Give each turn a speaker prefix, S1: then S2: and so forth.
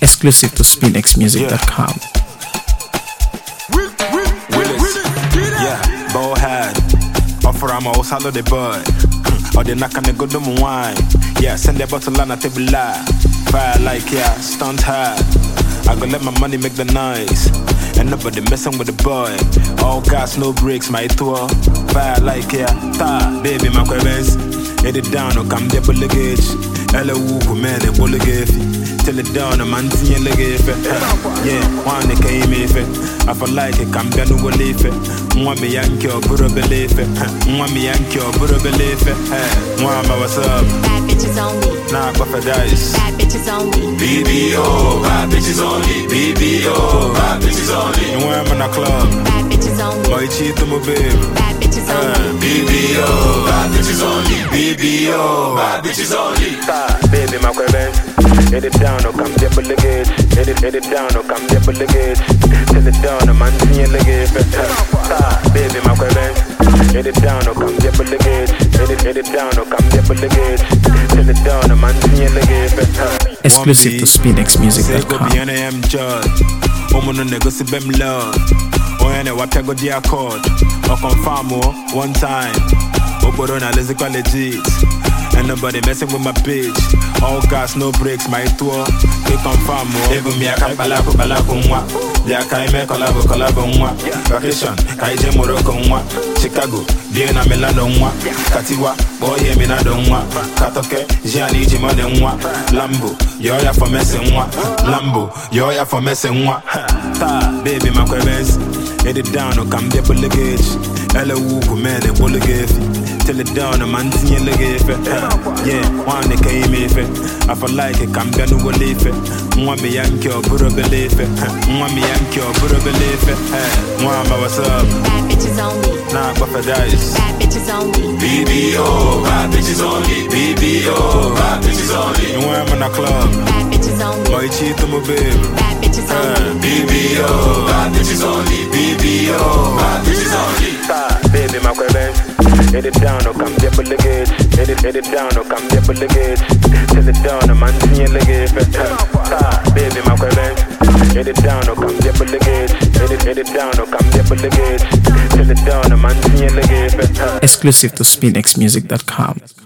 S1: Exclusive to SpinXmusic.com.
S2: Yeah, bowhead. Offer I'm all salad the bird. Or the knock on the good wine. Yeah, send the bottle on a table lie. Fire like yeah, stunt hard. I go let my money make the noise. And nobody messing with the boy. All gas, no brakes, my tour. Fire like yeah, ta, baby, my quavens. Hit it down, or come there, bullet gauge. Hello, man, a bullet gauge. Till it down, a man, see a leg. Yeah, one came if it. I feel like it, come down, no leaf it. Mwami Yankee or Buru believe it. Mwami Yankee or Buru believe it. Mwama, what's up?
S3: Bad bitches only.
S2: Nah, but for guys.
S3: Bad bitches only.
S4: BBO, bad bitches only. BBO, bad bitches only.
S2: You want in a club?
S3: Bad bitches only.
S2: Boy, cheat to my baby.
S3: Bad bitches only.
S4: BBO, bad bitches only. BBO, bad bitches only.
S2: Baby, my quavens. Hit it down, or come there, bullet gauge. Hit it down, or come there, bullet gauge. Till it down, a man, see a leg. Baby, my quavens. Hit it down, or come there, bullet gauge. Hit it down, or come there, bullet gauge. Till it down, a man, see a leg.
S1: Exclusive to SpinXmusic.com.
S2: Omo no si bem love. Oyane wapego di accord. O confirm one time. Oboro na lazy legit. And nobody messing with my bitch. All gas, no brakes, my tour. They confirm Ego mi akapalaku balaku mwa. Ya kaime collabo mwa. Vacation, kaije Morocco mwa. Chicago, bien na Milano mwa. Katiwa, boye minado mwa. Katoke, jiani jimode mwa. Lambo, yo ya for messing mwa. Lambo, yo ya for messing mwa. Ta, baby my quavens. Hit it down, or come there, bullet gauge. Hello, man, a bullet gauge. Till it down, a man, see a leg. Yeah, one came if it. I feel like it, come down, no leave it. Mwami Yankee or Buru believe it. Mwami Yankee or Buru believe it. Mwama, what's up?
S3: Bad bitches only.
S2: Nah, but for guys.
S3: Bad bitches only.
S4: BBO, bad bitches only. BBO, bad bitches only.
S2: You want in a club?
S3: Bad bitches only.
S2: Boy, cheat to my baby.
S3: Bad bitches only.
S4: BBO, bad bitches only. BBO, bad bitches only.
S2: Baby, my quavens. Hit it down, or come there, bullet gauge. Hit it down, or come there, bullet gauge. Till it down, a man, see a leg. Baby, my quavens. Hit it down, or come there, bullet gauge. Hit it down, or come there, bullet gauge. Till it down, a man, see a leg.
S1: Exclusive to SpinXmusic.com.